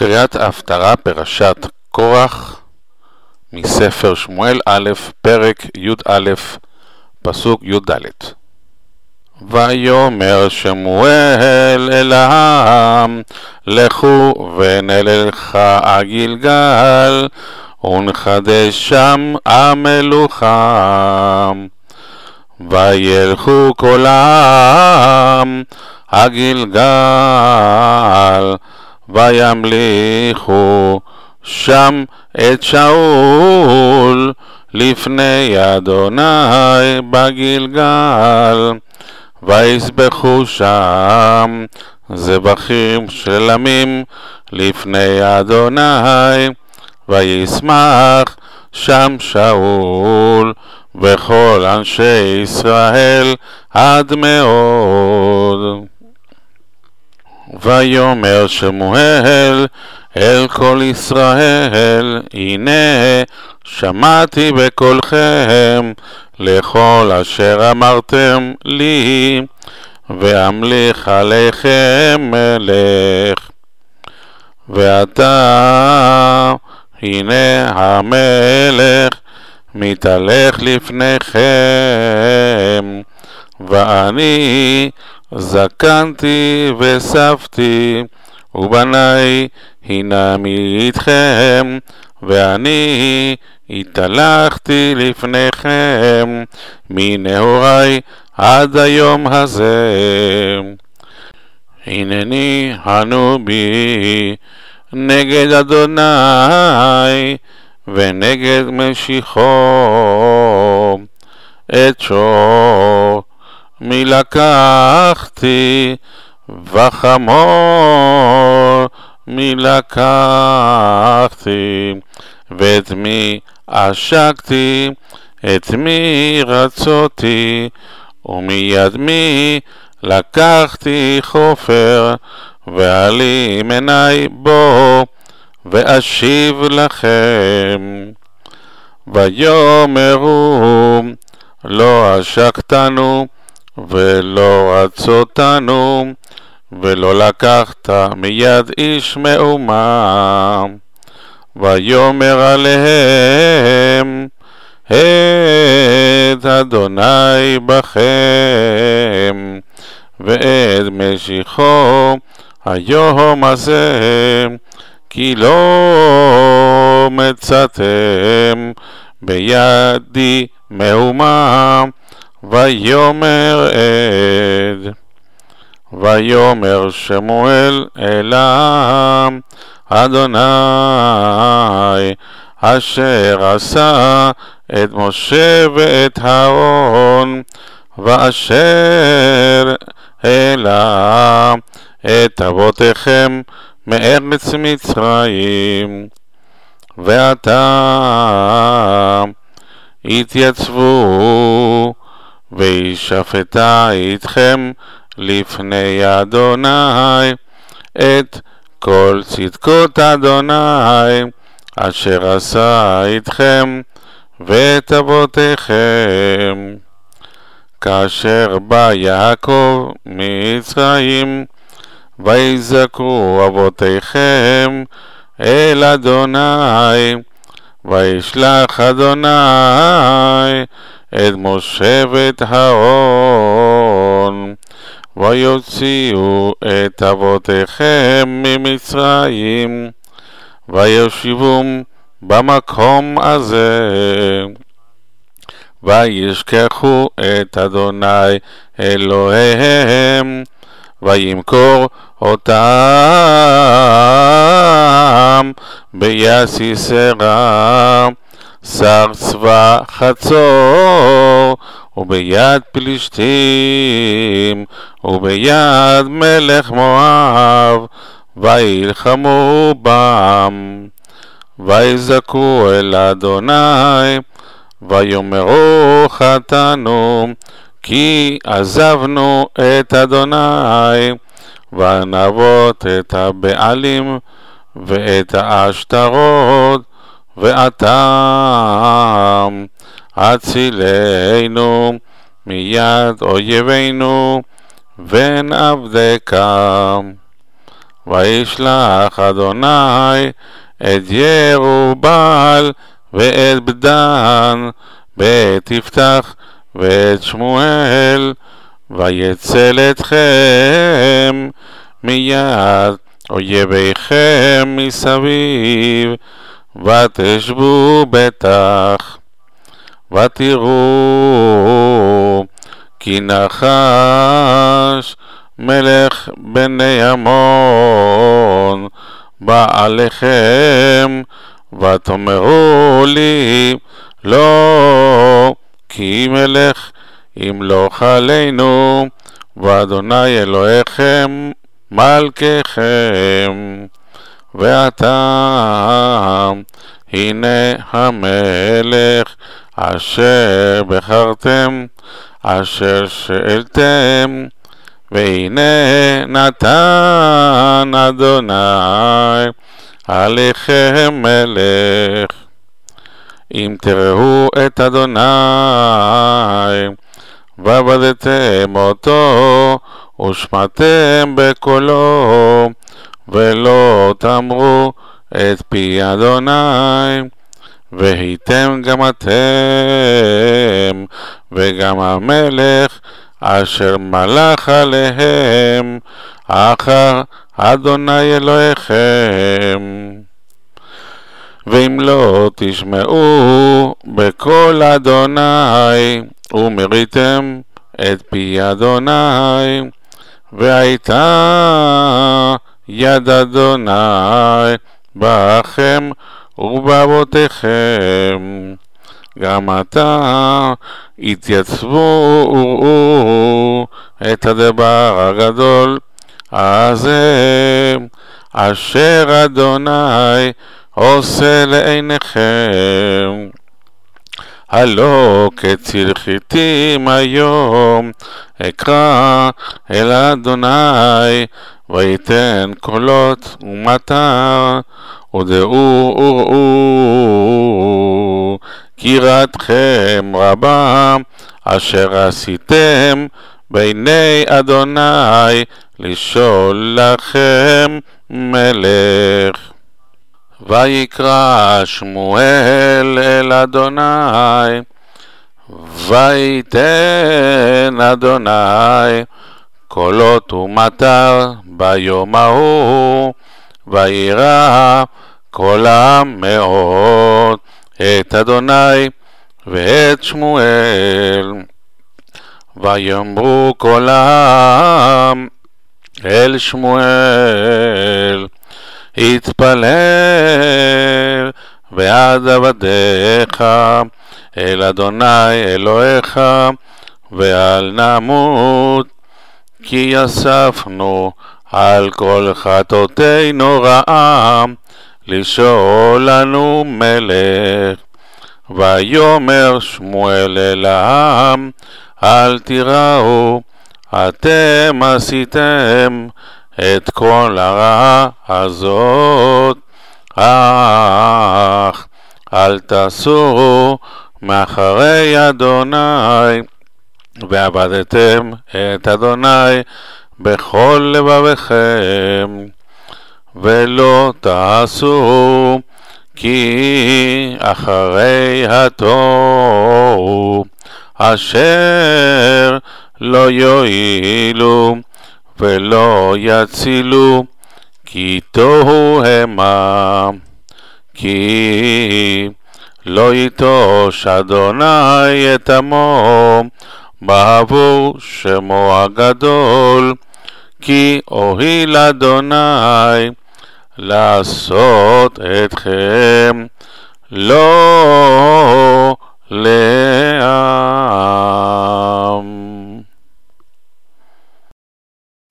קריאת ההפטרה פרשת קורח מספר שמואל א', פרק י"א, פסוק י"ד. ויאמר שמואל אל העם, לכו ונלכה גלגל, ונחדש שם המלוכה. וילכו כל העם גלגל, וימליכו שם את שאול לפני אדוני בגלגל, ויזבחו שם זבחים שלמים לפני אדוני, וישמח שם שאול וכל אנשי ישראל עד מאוד. ויאמר שמואל אל כל ישראל, הנה שמעתי בקולכם לכל אשר אמרתם לי, ואמליך עליכם מלך. ועתה הנה המלך מתהלך לפניכם, ואני זקנתי וסבתי, ובניי הנם איתכם, ואני התהלכתי לפניכם מנעוריי עד היום הזה. הנני הנו בי נגד אדוני ונגד משיחו, את שור מי לקחתי וחמור מי לקחתי, ואת מי עשקתי, את מי רצותי, ומיד מי לקחתי חופר, ואעלים עיני בו ואשיב לכם. ויאמרו לא עשקתנו ולא רצותנו, ולא לקחת מיד איש מאומה. ויאמר עליהם, את אדוני בכם, ואת משיחו היום הזה, כי לא מצאתם בידי מאומה. ויאמר עד. ויאמר שמואל אל העם, אדוני אשר עשה את משה ואת אהרון, ואשר העלה את אבותיכם מארץ מצרים, ועתה התייצבו וישפטה איתכם לפני אדוני את כל צדקות אדוני אשר עשה איתכם ואת אבותיכם, כאשר בא יעקב מצרים, ויזכרו אבותיכם אל אדוני, וישלח אדוני את משה ואת אהרון, ויוציאו את אבותיכם ממצרים, ויושיבום במקום הזה, וישכחו את אדוני אלוהיהם, וימכור אותם ביד סיסרא שר צבא חצור, וביד פלישתים, וביד מלך מואב, וילחמו בם. ויזעקו אל אדוני, ויאמרו חטאנו, כי עזבנו את אדוני, ונעבוד את הבעלים ואת העשתרות, ועתה הצילנו מיד אויבינו ונעבדך. וישלח אדוני את ירובעל ואת בדן ואת יפתח ואת שמואל, ויצל אתכם מיד אויביכם מסביב, ותשבו בטח, ותראו כי נחש מלך בני עמון בא עליכם, ותאמרו לי לא, כי מלך ימלוך עלינו, ואדוני אלוהיכם מלככם. ועתה הנה המלך אשר בחרתם, אשר שאלתם, והנה נתן אדוני עליכם מלך. אם תראו את אדוני ועבדתם אותו ושמעתם בקולו, ולא תאמרו את פי אדוני, והייתם גם אתם וגם המלך אשר מלך עליהם אחר אדוני אלוהיכם. ואם לא תשמעו בקול אדוני ומריתם את פי אדוני, והייתה יד אדוני בכם ובאבותיכם, גם עתה התייצבו וראו את הדבר הגדול הזה אשר אדוני עושה לעיניכם. הלא כצל חיטים היום אקרא אל אדוני, ויתן קולות ומטר, ודעו וראו כי רעתכם רבה אשר עשיתם בעיני אדוני לשאול לכם מלך. ויקרא שמואל אל אדוני, ויתן אדוני קולות ומטר ביום ההוא, וירא כל העם מאוד את אדוני ואת שמואל. ויאמרו כל העם אל שמואל, התפלל ועד עבדיך אל אדוני אלוהיך, ואל נמות, כי אספנו על כל חטאותינו רעה לשאול לנו מלך. ויאמר שמואל אל העם, אל תיראו, אתם עשיתם את כל הרעה הזאת, אך אל תסורו מאחרי אדוני, ועבדתם את אדוני בכל לבבכם, ולא תעשו כי אחרי התוהו אשר לא יועילו ולא יצילו, כי תוהו המה. כי לא יטוש אדוני את עמו בעבור שמו הגדול, כי אוהיל אדוני לעשות אתכם לא